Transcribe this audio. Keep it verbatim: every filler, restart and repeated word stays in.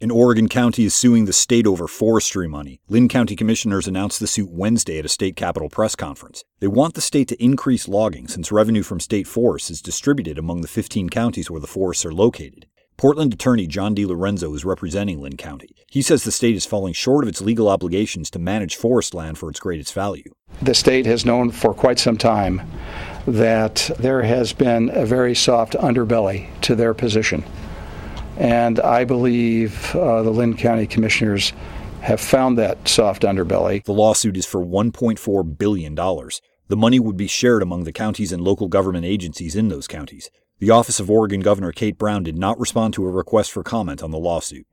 An Oregon county is suing the state over forestry money. Linn County commissioners announced the suit Wednesday at a state capitol press conference. They want the state to increase logging since revenue from state forests is distributed among the fifteen counties where the forests are located. Portland attorney John DiLorenzo is representing Linn County. He says the state is falling short of its legal obligations to manage forest land for its greatest value. The state has known for quite some time that there has been a very soft underbelly to their position. And I believe uh, the Linn County commissioners have found that soft underbelly. The lawsuit is for one point four billion dollars. The money would be shared among the counties and local government agencies in those counties. The office of Oregon Governor Kate Brown did not respond to a request for comment on the lawsuit.